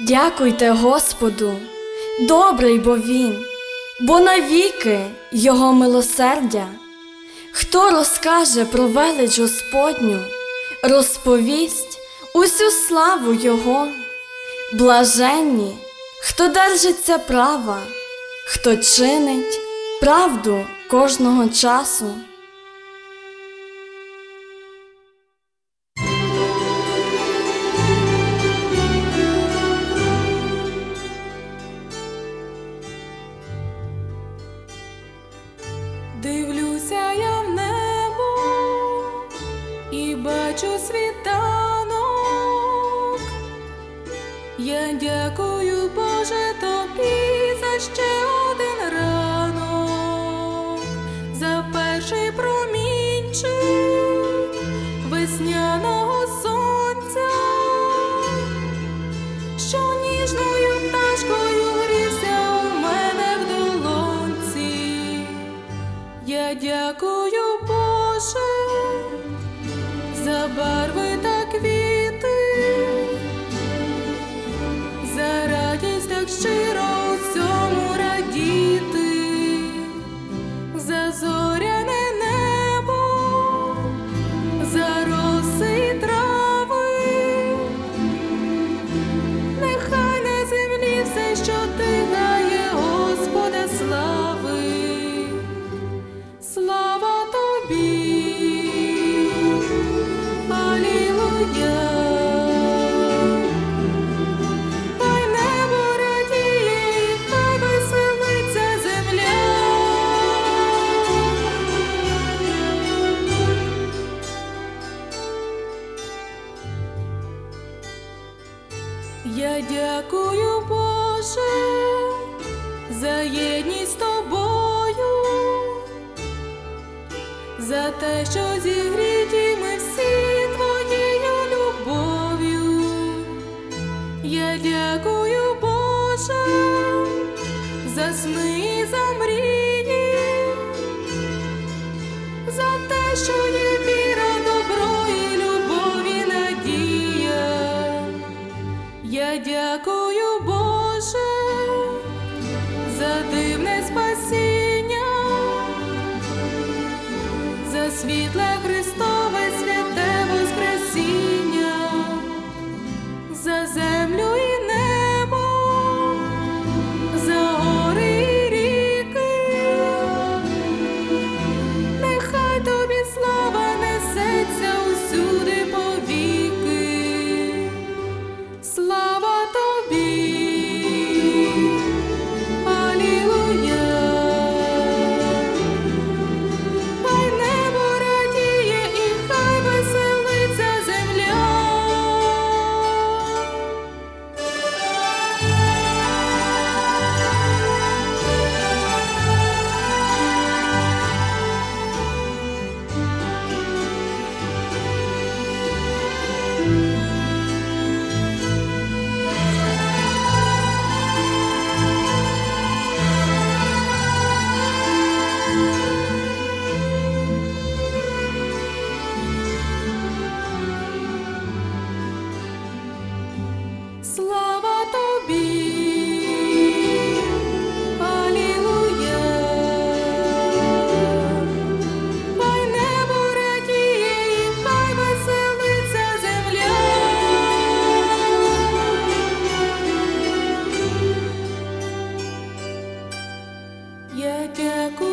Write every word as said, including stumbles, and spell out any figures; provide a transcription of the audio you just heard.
Дякуйте Господу, добрий бо Він, бо навіки Його милосердя. Хто розкаже про велич Господню, розповість усю славу Його. Блаженні, хто держиться права, хто чинить правду кожного часу. Дивлюся я в небо і бачу світанок. Я дякую, Боже, Тобі за ще один ранок, за перший промінчик весняного сонця, що ніжною пташкою грівся у мене в долонці. Я дякую, Боже, за барви та квіти, за радість так щиро у цьому радіти, за зоряне небо, за роси й трави. Нехай на землі все, що дихає, Господа слави. Слава Тобі, Алілуя. Хай небо радіє і хай веселиться земля. Я дякую, Боже, за єдність з Тобою, за те, що зігріті ми всі Твоєю любов'ю. Я дякую, Боже, за сни і за мрії, за те, що є віра, добро і любов і надія. Я дякую, Боже, за дивне спасіння, за світле Христове святе воскресіння, за землю і небо, за гори і ріки. Нехай Тобі слава несеться усюди повіки. Слава Тобі, Алілуя. Хай небо радіє і хай веселиться земля. Слава Тобі, Алілуя. Хай небо радіє і хай веселиться земля. Я дякую.